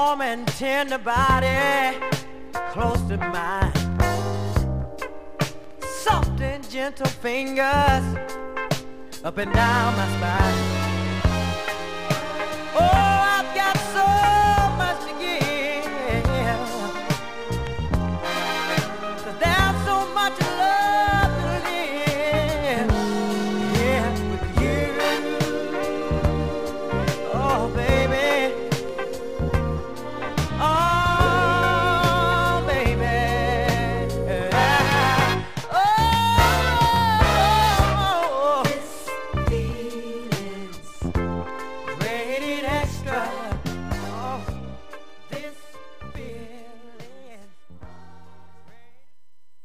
warm and tender body close to mine. Soft and gentle fingers up and down my spine.